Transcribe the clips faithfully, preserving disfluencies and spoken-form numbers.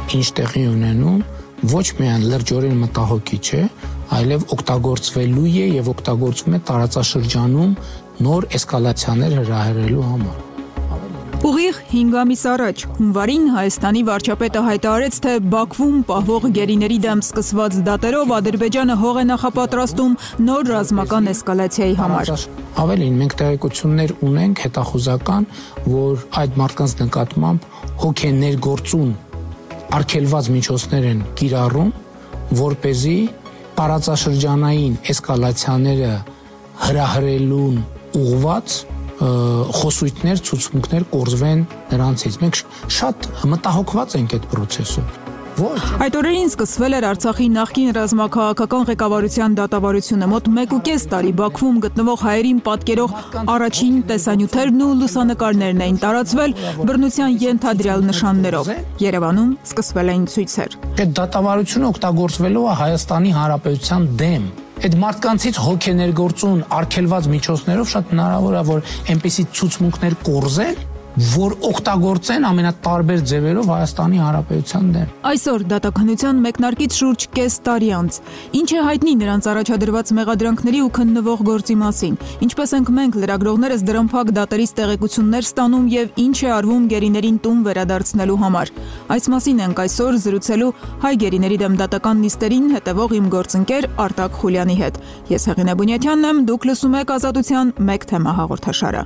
ինչ տեղի ունենում, ոչ միայն լրջորեն մտահոգիչ է, այլև օգտագործվելու է եւ օգտագործվում է տարածաշրջանում նոր էսկալացիաներ հրահրելու համար։ Ուղիղ հինգ ամիս առաջ հունվարին Հայաստանի վարչապետը հայտարարեց, թե Բաքվում պահվող գերիների դեմ սկսված դատերով Ադրբեջանը հող է նախապատրաստում նոր ռազմական էսկալացիայի համար։ Ավելին, մենք տեղեկություններ ունենք հետախուզական, որ այդ մարդկանց նկատմամբ հոգ է ներգործուն արգելված միջոցներ են կիրառում, որպեսզի տարածաշրջանային էսկալացիաները հրահրելուն ուղղված խոսույթներ, ցուցմունքներ կորզվեն նրանցից։ Մենք շատ մտահոգված ենք այդ process-ով։ Ոչ։ Այդ օրերին սկսվել էր Արցախի նախկին ռազմաքաղաքական ղեկավարության դատավարությունը։ Մոտ մեկ ու կես տարի Բաքվում գտնվող հայերին պատկերող առաջին տեսանյութերն ու լուսանկարներն էին տարածվել բռնության ենթադրյալ նշաններով։ Երևանում սկսվել էին ցույցեր։ Այդ դատավարությունը օգտագործվելու է Հայաստանի Հանրապետության դեմ։ Այդ մարդկանցից հոգ է ներգործուն արգելված միջոցներով շատ հնարավոր է, որ այնպիսի ցուցմունքներ կորզեն, որ օգտագործեն ամենատարբեր ձևերով Հայաստանի Հանրապետության դեմ։ Այսօր դատաքննության մեկնարկից շուրջ կես տարի անց ինչ է հայտնի նրանց առաջադրված մեղադրանքների ու քննվող գործի մասին, ինչպես ենք մենք լրագրողներս դրամփակ դատերից տեղեկություններ ստանում եւ ինչ է արվում գերիներին տուն վերադարձնելու համար։ Այս մասին ենք այսօր զրուցելու հայ գերիների դեմ դատական նիստերին հետևող իմ գործընկեր Արտակ Խուլյանի հետ։ Ես Հեղինե Բունյաթյանն եմ, դուք լսում եք Ազատության մեկ թեմա հաղորդաշարը։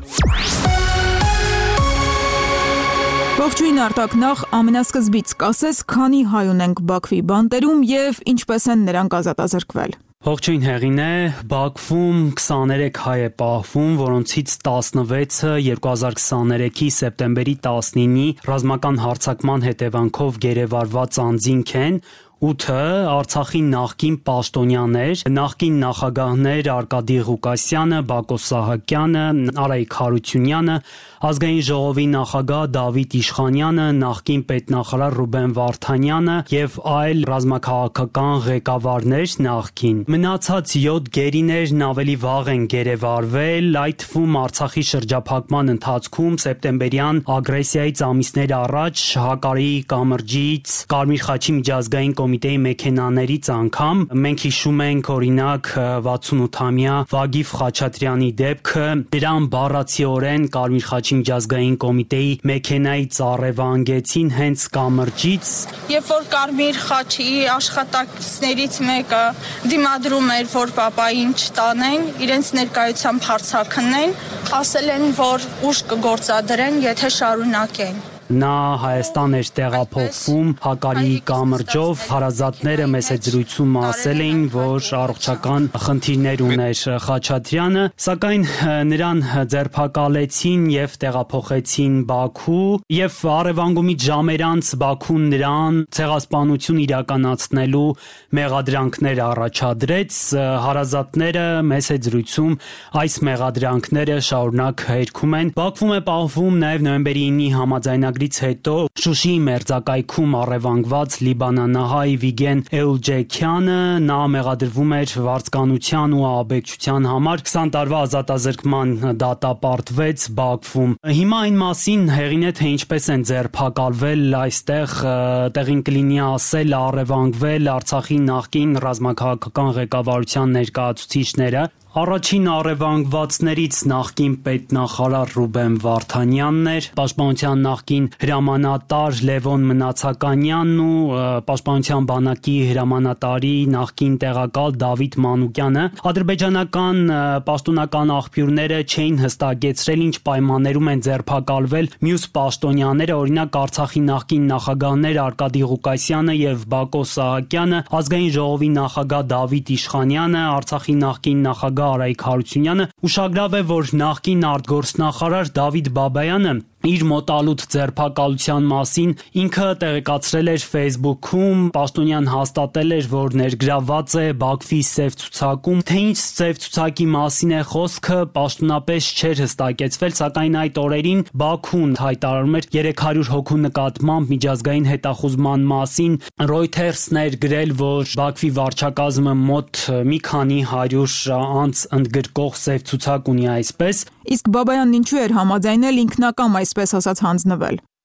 Ողջույն Արտակ, նախ ամենասկզբից կասես, քանի հայ ունենք Բաքվի բանտերում եւ ինչպես են նրանք ազատազրկվել։ Ողջույն Հեղինե, Բաքվում քսաներեք հայ է պահվում, որոնցից տասնվեցը երկու հազար քսաներեքի սեպտեմբերի տասնինի ռազմական հարձակման հետևանքով գերեվարված անձինք են, ութը Արցախի նախկին պաշտոնյաներ, նախկին նախագահներ Արկադի Ղուկասյանը, Բակո Սահակյանը, Արայիկ Հարությունյանը, Ազգային ժողովի նախագահ Դավիթ Իշխանյանը, նախկին պետնախարար Ռուբեն Վարդանյանը եւ այլ ռազմաքաղաքական ղեկավարներ նախկին։ Մնացած յոթ գերիներն ավելի վաղ են գերեվարվել, այդ թվում Արցախի շրջափակման ընթացքում սեպտեմբերյան ագրեսիայից ամիսներ առաջ Հակարի կամրջից Կարմիր խաչի միջազգային կոմիտեի մեքենաներից անգամ մենք հիշում ենք օրինակ վաթսունութամյա Վագիվ Խաչատրյանի դեպքը, դրան բառացիորեն Կարմիր խաչի միջազգային կոմիտեի մեքենայից առևանգեցին հենց կամրջից։ Երբ որ Կարմիր խաչի աշխատակիցներից մեկը դիմադրում էր, որ պապային չտանեն, իրենց ներկայությամբ հարցաքննեն, ասել են, որ ուժ կգործադրեն, եթե շարունակեն։ Նա Հայաստան էր տեղափոխվում Հակարի կամրջով, հարազատները մեծ զրույցում ասել էին, որ առողջական խնդիրներ ուներ Խաչատրյանը, սակայն նրան ձերբակալեցին եւ տեղափոխեցին Բաքու եւ առևանգումից ժամեր անց Բաքուն նրան ցեղասպանություն իրականացնելու մեղադրանքներ առաջադրեց, հարազատները մեծ զրույցում այս մեղադրանքները շարունակ հերքում են։ Բաքվում է պահվում նաեւ նոյեմբերի ինի համաձայնագրի հետո Շուշիի մերձակայքում առևանգված լիբանանահայ Վիգեն Էուլջեքյանը, նա մեղադրվում էր վարձկանության ու աբեկչության համար, քսան տարվա ազատազրկման դատապարտվեց Բաքվում։ Հիմա այն մասին Հեղինե, թե ինչպես են ձերբակալվել այստեղ, տեղին կլինի ասել, առևանգվել Արցախի նախկին ռազմաքաղաքական ղեկավարության ներկայացուցիչները։ Առաջին առևանգվածներից նախկին պետնախարար Ռուբեն Վարդանյանն էր, պաշտպանության նախկին հրամանատար Լևոն Մնացականյանն ու պաշտպանության բանակի հրամանատարի նախկին տեղակալ Դավիթ Մանուկյանը։ Ադրբեջանական պաշտոնական աղբյուրները չէին հստակեցրել ինչ պայմաններում են ձերբակալվել մյուս պաշտոնյաները, օրինակ Արցախի նախկին նախագահներ Արկադի Ղուկասյանը եւ Բակո Սահակյանը, Ազգային ժողովի նախագահ Դավիթ Իշխանյանը, Արցախի նախկին նախագահ Արայիկ Հարությունյանը։ Ուշագրավ է, որ նախկին արտգործնախարար Դավիթ Բաբայանը իր մոտալուտ ձերբակալության մասին ինքը տեղեկացրել էր Facebook-ում, պաշտոնյան հաստատել էր, որ ներգրավված է Բաքվի սև ցուցակում, թե ինչ սև ցուցակի մասին է խոսքը, պաշտոնապես չէր հստակեցվել, սակայն այդ օրերին Բաքուն հայտարարում էր երեք հարյուր հոգու նկատմամբ միջազգային հետախուզման մասին։ Reuters-ն էր գրել, որ Բաքվի վարչակազմը մոտ մի քանի հարյուր անց ընդգրկող սև ցուցակ ունի այսպես։ Իսկ Բաբայանն ինչու էր համաձայնել ինքնակամ այսպես ասած հանձնվել։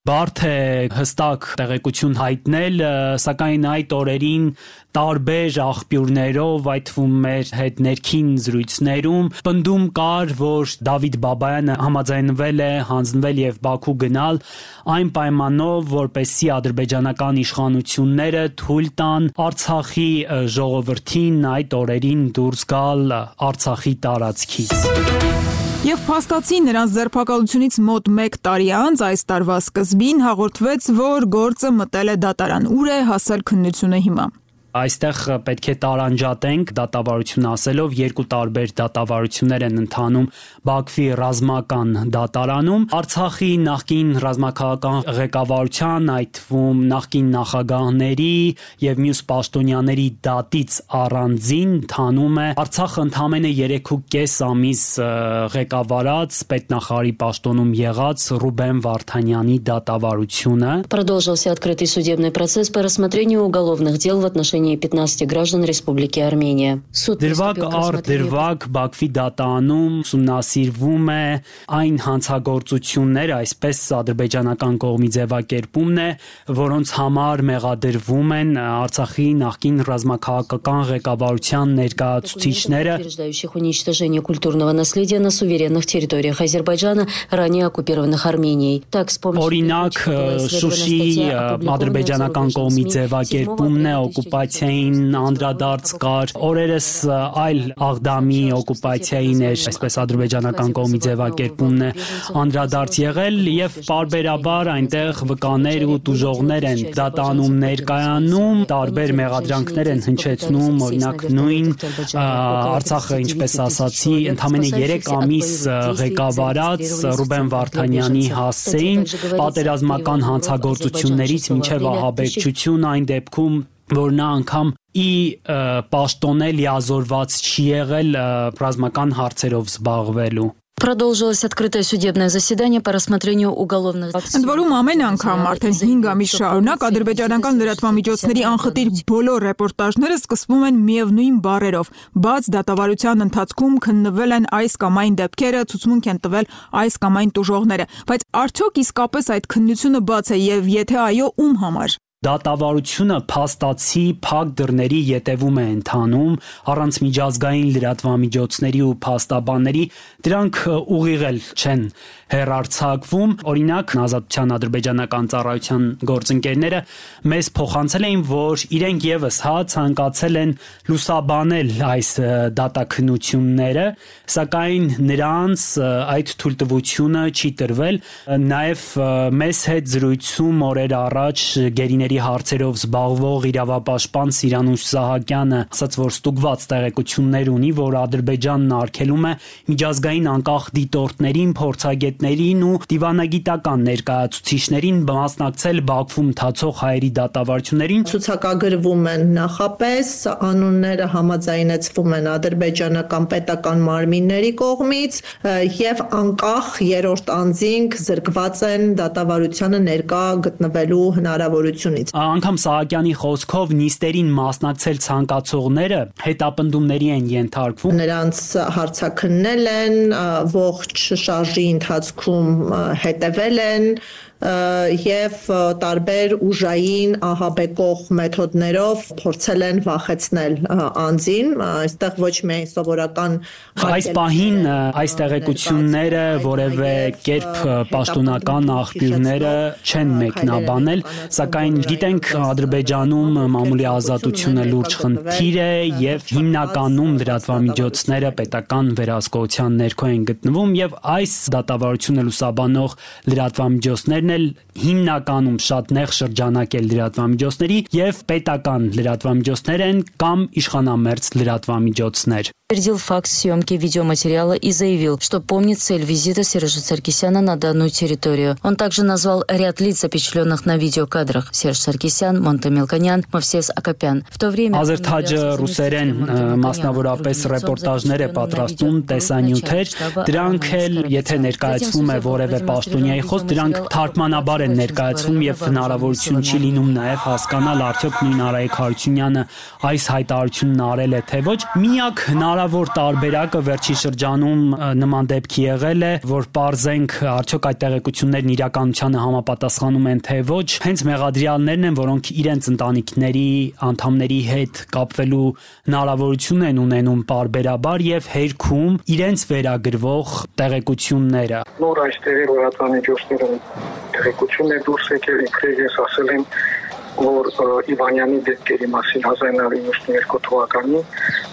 Բարդ է հստակ տեղեկություն հայտնել, սակայն այդ օրերին տարբեր աղբյուրներով, այդ թվում մեր հետ ներքին զրույցներում պնդում կար, որ Դավիթ Բաբայանը համաձայնվել է հանձնվել եւ Բաքու գնալ այն պայմանով, որպեսզի ադրբեջանական իշխանությունները թույլ տան Արցախի ժողովրդին այդ օրերին դուրս գալ Արցախի տարածքից։ Եվ փաստացի նրանց ձերբակալությունից մոտ մեկ տարի անց այս տարվա սկզբին հաղորդվեց, որ գործը մտել է դատարան։ Ուր է հասել քննությունը հիմա։ Այստեղ պետք է տարանջատենք դատավարություն ասելով երկու տարբեր դատավարություններ են ընթանում Բաքվի ռազմական դատարանում Արցախի նախկին ռազմաքաղաքական ղեկավարության այդ թվում նախկին նախագահների եւ մյուս պաշտոնյաների դատից առանձին ընթանում է Արցախը ընդամենը երեք ու կես ամիս ղեկավարած պետնախարարի պաշտոնում եղած Ռուբեն Վարդանյանի դատավարությունը Продолжился открытый судебный процесс по рассмотрению уголовных дел в отношении пятнадцати граждан Республики Армения. Суд Դրվագ առ դրվագ Բաքվի դատանում ուսումնասիրվում է այն հանցագործությունները, այսպես ադրբեջանական կողմի ձևակերպումն է, որոնց համար մեղադրվում են Արցախի նախկին ռազմաքաղաքական ղեկավարության ներկայացուցիչները, утверждающих уничтожение культурного наследия на суверенных территориях Азербайджана, ранее оккупированных Арменией. Так, с помощью Օրինակ Շուշի ադրբեջանական կողմի ձևակերպումն է օկուպացիային անդրադարձ կար օրերս այլ Աղդամի օկուպացիային էր այսպես ադրբեջանական կողմի ձևակերպումն է անդրադարձ եղել եւ պարբերաբար այնտեղ վկաներ ու տուժողներ են դատանում ներկայանում տարբեր մեղադրանքներ են հնչեցնում օրինակ նույն Արցախը ինչպես ասացի ընդամենը երեք ամիս ղեկավարած Ռուբեն Վարդանյանի հասցեին պատերազմական հանցագործություններից մինչև ահաբեկչություն այն դեպքում որ նա անգամ ի պաշտոնել լիազորված չի եղել ռազմական հարցերով զբաղվելու Продолжилось открытое судебное заседание по рассмотрению уголовных дел. Ընդ որում ամեն անգամ արդեն հինգ ամիս շարունակ ադրբեջանական լրատվամիջոցների անխտիր բոլոր ռեպորտաժները սկսվում են միևնույն բառերով. բաց դատավարության ընթացքում քննվել են այս կամ այն դեպքերը, ցուցմունք են տվել այս կամ այն տուժողները, բայց արդյոք իսկապես այդ քննությունը բաց է եւ եթե այո, ում համար Դատավարությունը փաստացի փակ դռների ետևում է ընթանում առանց միջազգային լրատվամիջոցների ու փաստաբանների դրանք ուղիղել չեն հերարցակվում օրինակ ազատության ադրբեջանական ծառայության գործընկերները մեզ փոխանցել էին որ իրենք եւս հա ցանկացել են լուսաբանել այս դատաքննությունները սակայն նրանց այդ թույլտվությունը չի տրվել նաեւ մեզ հետ զրույցում օրեր առաջ գերիների հարցերով զբաղվող իրավապաշտպան Սիրանուշ Սահակյանը ասաց, որ ստուգված տեղեկություններ ունի, որ Ադրբեջանն արգելում է միջազգային անկախ դիտորդներին, փորձագետներին ու դիվանագիտական ներկայացուցիչներին մասնակցել Բաքվում ընթացող հայերի դատավարություններին։ Ցուցակագրվում են նախապես, անունները համաձայնեցվում են ադրբեջանական պետական մարմինների կողմից եւ անկախ երրորդ անձինք զրկված են դատավարությանը ներկա գտնվելու հնարավորություն Անգամ Սահակյանի խոսքով նիստերին մասնակցել ցանկացողները հետապնդումների են ենթարկվում Նրանց հարցաքննել են, ողջ շարժի ընթացքում հետևել են եւ տարբեր ուժային ահաբեկող մեթոդներով փորձել են վախեցնել անձին, այստեղ ոչ միայն սովորական Այս պահին այս տեղեկությունները որևէ կերպ պաշտոնական աղբյուրները չեն մեկնաբանել, սակայն գիտենք Ադրբեջանում մամուլի ազատությունը լուրջ խնդիր է եւ հիմնականում լրատվամիջոցները պետական վերահսկողության ներքո են գտնվում եւ այս դատավարությունը լուսաբանող լրատվամիջոցներ հիմնականում շատ նեղ շրջանակ է լրատվամիջոցների եւ պետական լրատվամիջոցներ են կամ իշխանամերձ լրատվամիջոցներ Подтвердил факт съемки видеоматериала и заявил, что помнит цель визита Сержа Саркисяна на данную территорию. Он также назвал ряд лиц, запечатленных на видеокадрах: Серж Саркисян, Монте Мелконян, Мовсес Акопян. В то время Ազերթաջը ռուսերեն մասնավորապես ռեպորտաժներ է պատրաստում տեսանյութեր, դրանք էլ եթե ներկայացվում է որևէ պաշտոնյայի խոսք, դրանք թարգմանաբար են ներկայացվում եւ հնարավորություն չի լինում նաեւ հասկանալ արդյոք նույն Արայիկ Հարությունյանը այս հայտարարությունն արել է թե ոչ։ Միակ հնարավորությունը հնարավոր տարբերակը վերջին շրջանում նման դեպքի եղել է, որ պարզենք արդյոք այդ տեղեկություններն իրականությանը համապատասխանում են թե ոչ, հենց մեղադրյալներն են, որոնք իրենց ընտանիքների անդամների հետ կապվելու հնարավորություն են ունենում պարբերաբար եւ հերքում իրենց վերագրվող տեղեկությունները։ Նոր այստեղ լրատվամիջոցներում տեղեկություն է դուրս եկել, ինքնին ես ասել եմ, որ Իվանյանի դեպքերի մասին հազար նույնսուն երկու թվականին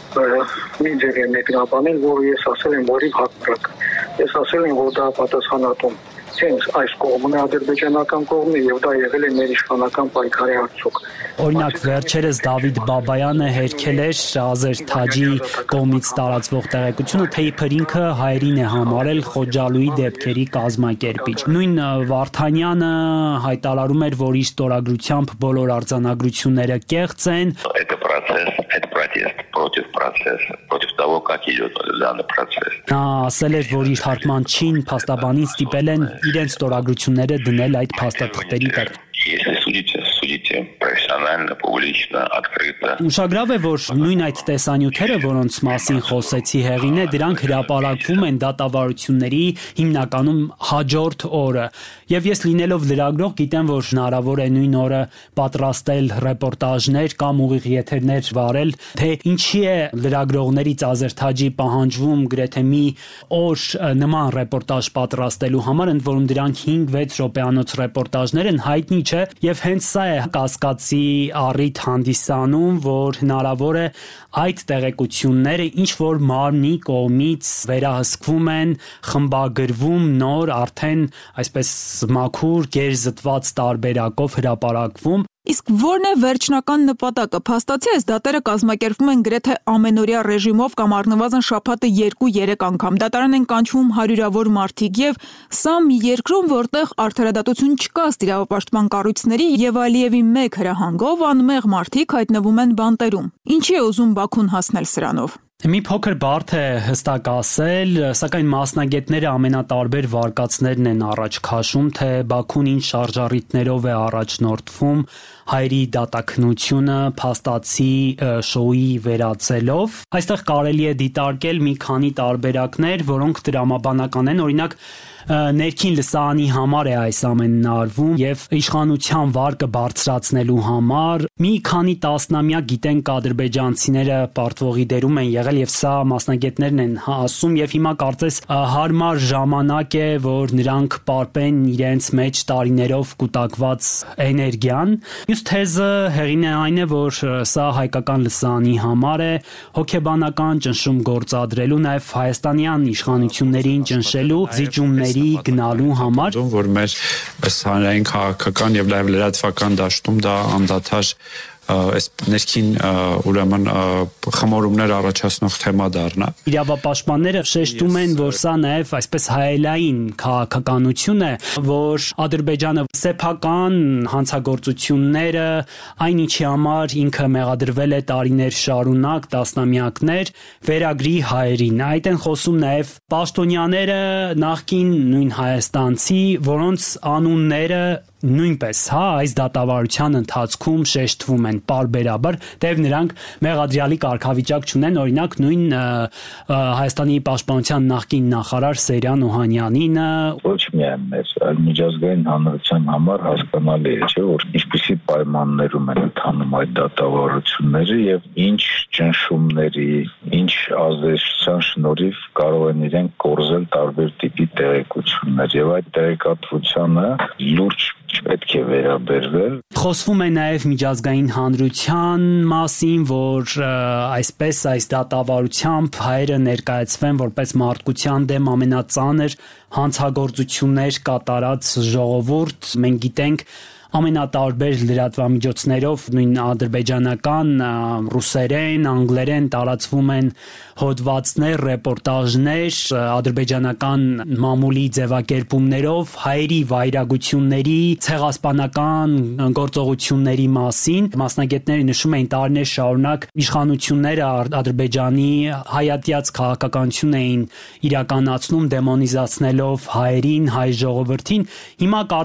մի ձև է մեկնաբանել, որ ես ասել եմ, որի հակառակ։ Ես ասել եմ, որ դա պատասխանատուն հենց այս կողմն է, ադրբեջանական կողմն է, եւ դա եղել է մեր իշխանական պայքարի արդյունք։ Օրինակ վերջերս Դավիթ Բաբայանը հերքել էր Ազեր Թաջի կողմից տարածվող տեղեկությունը, թե իբր ինքը հայերին է համարել Խոջալուի դեպքերի կազմակերպիչ։ Նույն Վարդանյանը հայտարարում էր, որ իր ստորագրությամբ բոլոր արձանագրությունները կեղծ են։ Это процесс, это протест против процесса, против того, как идет данный процесс. Նա ասել էր, որ իր հարկման չին փաստաբանին ստիպել են իրենց ստորագրությունները դնել այդ փաստաթղթերի տակ։ Если судите, судите профессионально, публично, открыто. Ուշագրավ է, որ նույն այդ տեսանյութերը, որոնց մասին խոսեցի հեղին է, դրանք հրապարակվում են դատավարությունների հիմնականում հաջորդ օրը։ Եվ ես լինելով լրագրող գիտեմ, որ հնարավոր է նույն օրը պատրաստել ռեպորտաժներ կամ ուղիղ եթերներ վարել, թե ինչի է լրագրողներից Ազեր Թաջի պահանջվում գրեթե մի օր նման ռեպորտաժ պատրաստելու համար, ընդ որում դրանք հինգ-վեց րոպեանոց ռեպորտաժներ են, հայտնի չէ, եւ հենց սա է կասկածի առիթ հանդիսանում, որ հնարավոր է այդ տեղեկությունները ինչ որ մարմնի կողմից վերահսկվում են, խմբագրվում նոր, արդեն այսպես մաքուր գերզտված տարբերակով հրապարակվում։ Իսկ ո՞րն է վերջնական նպատակը։ Փաստացի այս դատերը կազմակերպվում են գրեթե ամենօրյա ռեժիմով կամ առնվազն շաբաթը երկու-երեք անգամ։ Դատարան են կանչվում հարյուրավոր մարդիկ եւ սա մի երկրում, որտեղ արդարադատություն չկա ըստ իրավապաշտպան կառույցների եւ Ալիևի մեկ հրահանգով անմեղ մարդիկ հայտնվում են բանտերում։ Ինչի է ուզում Բաքուն հասնել սրանով։ Մի փոքր բարդ է հստակ ասել, սակայն մասնագետները ամենատարբեր վարկածներն են առաջ քաշում, թե Բաքուն ինչ շարժառիթներով է առաջնորդվում հայերի դատաքնությունը փաստացի շոուի վերածելով։ Այստեղ կարելի է դիտարկել մի քանի տարբերակներ, որոնք դրամաբանական են, օրինակ ներքին լսարանի համար է այս ամենն արվում եւ իշխանության վարկը բարձրացնելու համար մի քանի տասնամյակ գիտենք ադրբեջանցիները պարտվողի դերում են եղել եւ սա մասնագետներն են ասում եւ հիմա կարծես հարմար ժամանակ է, որ նրանք պարպեն իրենց մեջ տարիներով կուտակված էներգիան։ Մյուս թեզը հեղին է այն է, որ սա հայկական լսարանի համար է հոգեբանական ճնշում գործադրելու, նաեւ հայաստանյան իշխանություններին ճնշելու, զիջումների գնալու համար, որ մեր հանրային քաղաքական եւ նաեւ լրատվական դաշտում դա անդադար այս ներքին ուրեմն խմորումներ առաջացնող թեմա դառնա։ Իրավապաշտպանները շեշտում են, որ սա նաև այսպես հայելային քաղաքականություն է, որ Ադրբեջանը սեփական հանցագործությունները, այն ինչի համար ինքը մեղադրվել է տարիներ շարունակ, տասնամյակներ, վերագրի հայերին։ Այդ են խոսում նաև պաշտոնյաները, նախկին նույն հայաստանցի, որոնց անունները նույնպես հա այս դատավարության ընթացքում շեշտվում են պարբերաբար, դեպ նրանք մեղադրյալի կարգավիճակ չունեն, օրինակ նույն Հայաստանի պաշտպանության նախկին նախարար Սերյան Օհանյանինը ոչ միայն մեր, այլ միջազգային հանրության համար հասկանալի է, չէ, որ ինչպիսի պայմաններում են ընթանում այդ դատավարությունները եւ ինչ ճնշումների, ինչ ազդեցության շնորհիվ կարող են իրենք կորզել տարբեր տիպի տեղեկություններ եւ այդ տեղեկատվությանը լուրջ չպետք է վերաբերվել։ Խոսվում է նաև միջազգային հանրության մասին, որ այսպես այս դատավարությամբ հայերը ներկայացվեն որպես մարդկության դեմ ամենածանր հանցագործություններ կատարած ժողովուրդ։ Մենք գիտենք ամենատարբեր լրատվամիջոցներով նույն ադրբեջանական, ռուսերեն, անգլերեն տարածվում են հոդվածներ, ռեպորտաժներ ադրբեջանական մամուլի ձևակերպումներով հայերի վայրագությունների, ցեղասպանական գործողությունների մասին։ Մասնագետները նշում էին տարիներ շարունակ իշխանությունները Ադրբեջանի հայատյաց քաղաքականություն էին իրականացնում դեմոնիզացնելով հայերին, հայ ժողովրդին։ Հիմա կարծես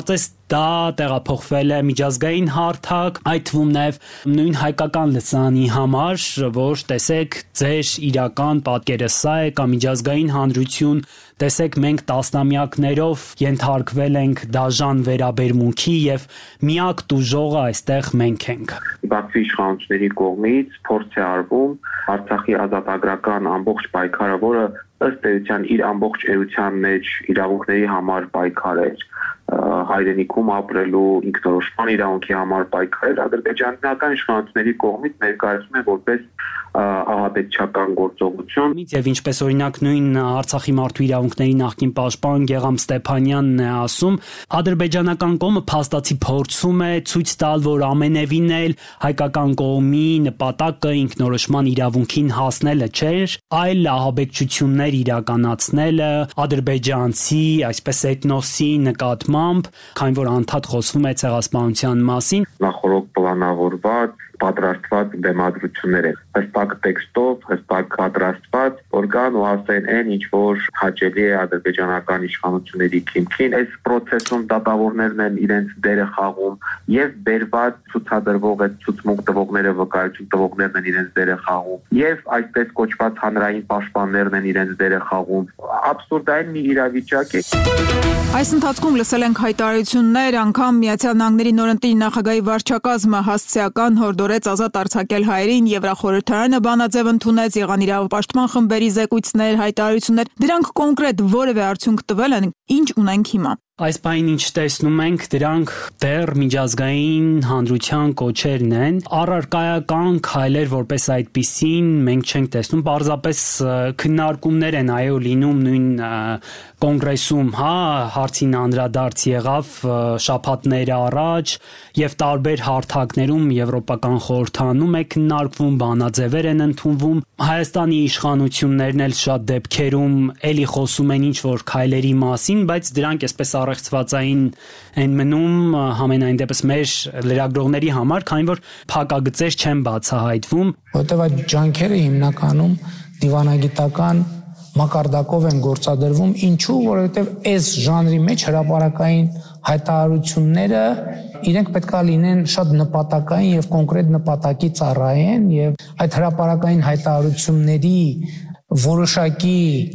դա տեղափոխվել է միջազգային հարթակ, այդ թվում նաև նույն հայկական լսանի համար, որ տեսեք ձեր իրական պատկերը սա է կամ միջազգային հանրություն, տեսեք մենք տասնամյակներով ենթարկվել ենք դաժան վերաբերմունքի եւ միակ տուժողը այստեղ մենք ենք։ Բաքվի իշխանությունների կողմից փորձ է արվում Արցախի ազատագրական ամբողջ պայքարը, որը ըստ էության իր ամբողջ էության մեջ իրավունքների համար պայքար էր, հայրենիքում ապրելու ինքնորոշման իրավունքի համար պայքար, ադրբեջանական իշխանությունների կողմից ներկայացվում է որպես ահաբեկչական գործողություն։ Եվ ինչպես օրինակ նույն Արցախի մարդու իրավունքների նախկին պաշտպան Գեգամ Ստեփանյանն է ասում, ադրբեջանական կողմը փաստացի փորձում է ցույց տալ, որ ամենևին էլ հայկական կողմի նպատակը ինքնորոշման իրավունքին հասնելը չէր, այլ ահաբեկչություններ իրականացնելը ադրբեջանցի, այսպես էթնոսի նկատմամբ, քանի որ անդադ խոսվում է ցեղասպանության մասին։ Նախորդ պլանավորված պատրաստված դեմադրություններ են, հստակ տեքստով, հստակ պատրաստված, որ կան ու ասեն այն, ինչ որ հաճելի է ադրբեջանական իշխանությունների քիմքին, այս process-ում դատավորներն են իրենց դերը խաղում եւ բերված ցուցադրվող այդ ցուցմունք տվողները, վկայություն տվողներն են իրենց դերը խաղում եւ այսպես կոչված հանրային պաշտպաններն են իրենց դերը խաղում։ Աբսուրդային մի իրավիճակ է։ Այս ընթացքում լսել ենք հայտարարություններ, անգամ Միացյալ Նահանգների նորընտիր նախագահի վարչակազմը հասցեական հորդորեց ազատ արձակել հայերին, Եվրախորհրդարանը բանաձև ընդունեց, եղան իրավապաշտպան խմբերի զեկույցներ, հայտարարություններ, դրանք կոնկրետ որևէ արդյունք տվել են, ինչ ունենք հիմա։ Այս բանին ինչ տեսնում ենք, դրանք դեռ միջազգային հանրության կոչերն են, առարկայական քայլեր որպես այդպիսին մենք չենք տեսնում, պարզապես քննարկումներ են այո լինում նույն կոնգրեսում, հա, հարցին անդրադարձ եղավ շաբաթներ առաջ եւ տարբեր հարթակներում Եվրոպական խորհրդանում է քննարկվում, բանաձևեր են ընդունվում, Հայաստանի իշխանություններն էլ շատ դեպքերում էլի խոսում են ինչ որ քայլերի մասին, բայց դրանք այսպես առեղծվածային են մնում համենայն դեպս մեր լրագրողների համար, քանի որ փակագծեր չեն բացահայտվում, որտեղ այդ ջանքերը հիմնականում դիվանագիտական մակարդակով են գործադրվում, ինչու, որովհետև այս ժանրի մեջ հրապարակային հայտարարությունները իրենք պետքա լինեն շատ նպատակային եւ կոնկրետ նպատակի ծառայեն եւ այդ հրապարակային հայտարարությունների որոշակի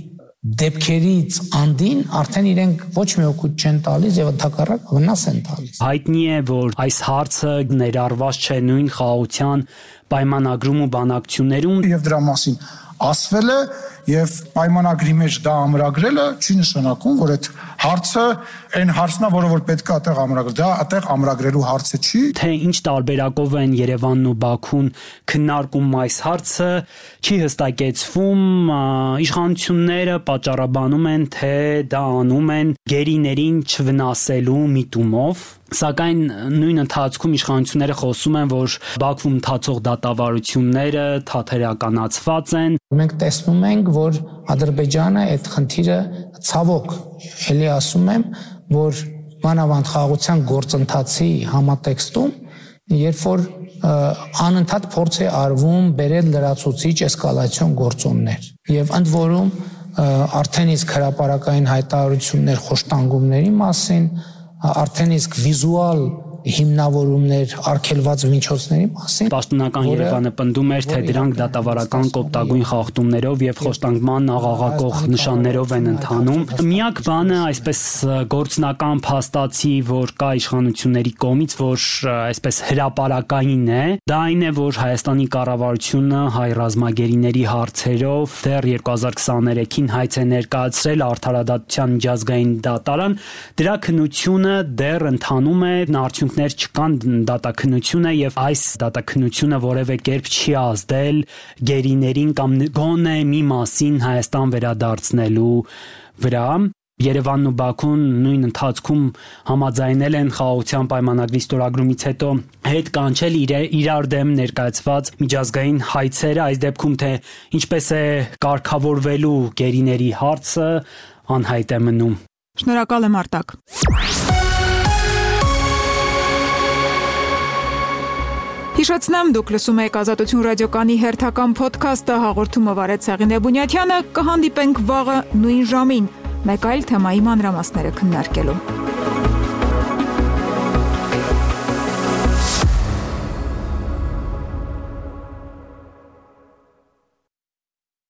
դեպքերից անդին արդեն իրենք ոչ մի օգուտ չեն տալիս եւ ընդհակառակ վնաս են տալիս։ Հայտնի է, որ այս հարցը ներառված չէ նույն խաղաղության պայմանագրում ու բանակցություններում եւ դրա մասին ասվել է եւ պայմանագրի մեջ դա ամրագրելը չի նշանակում, որ այդ հարցը այն հարցն է, որը որ պետք է այդտեղ ամրագրել, դա այդտեղ ամրագրելու հարցը չի։ Թե ինչ տարբերակով են Երևանն ու Բաքուն քննարկում այս հարցը, չի հստակեցվում, իշխանությունները պատճառաբանում են, թե դա անում են գերիներին չվնասելու միտումով, սակայն նույն ընթացքում իշխանությունները խոսում են, որ Բաքվում ընթացող դատավարությունները թատերականացված են։ Մենք տեսնում ենք, որ Ադրբեջանը այդ խնդիրը ցավոք, ելի ասում եմ, որ մանավանդ խաղաղության գործընթացի համատեքստում, երբ որ անընդհատ փորձ է արվում բերել լրացուցիչ էսկալացիոն գործոններ եւ ընդ որում արդեն իսկ հրապարակային հայտարարություններ խոշտանգումների մասին, արդեն իսկ վիզուալ հիմնավորումներ արգելված միջոցների մասին Պաշտոնական Երևանը պնդում էր, թե դրանք դատավարական կոպտագույն խախտումներով եւ խոշտանգման աղաղակող նշաններով են ընթանում։ Միակ բանը այսպես գործնական փաստացի, որ կա իշխանությունների կողմից, որ այսպես հրապարակային է, դա այն է, որ Հայաստանի կառավարությունը հայ ռազմագերիների հարցերով դեռ երկու հազար քսաներեքին հայց է ներկայացրել Արդարադատության միջազգային դատարան, դրա քննությունը դեռ ընթանում է, արդյունք չկան դատաքննությունը եւ այս դատաքննությունը որևէ կերպ չի ազդել գերիներին կամ գոնե մի մասին Հայաստան վերադարձնելու վրա։ Երևանն ու Բաքուն նույն ընթացքում համաձայնել են խաղաղության պայմանագրի ստորագրումից հետո հետ կանչել իրար դեմ ներկայացված միջազգային հայցերը, այս դեպքում թե ինչպես է կարգավորվելու գերիների հարցը անհայտ է մնում։ Շնորհակալ եմ Արտակ։ Հիշեցնեմ, դուք լսում եք Ազատություն ռադիոկայանի հերթական փոդքասթը, հաղորդումը վարեց Հեղինե Բունյաթյանը, կհանդիպենք վաղը նույն ժամին, մեկ այլ թեմայի մանրամասները քննարկելու։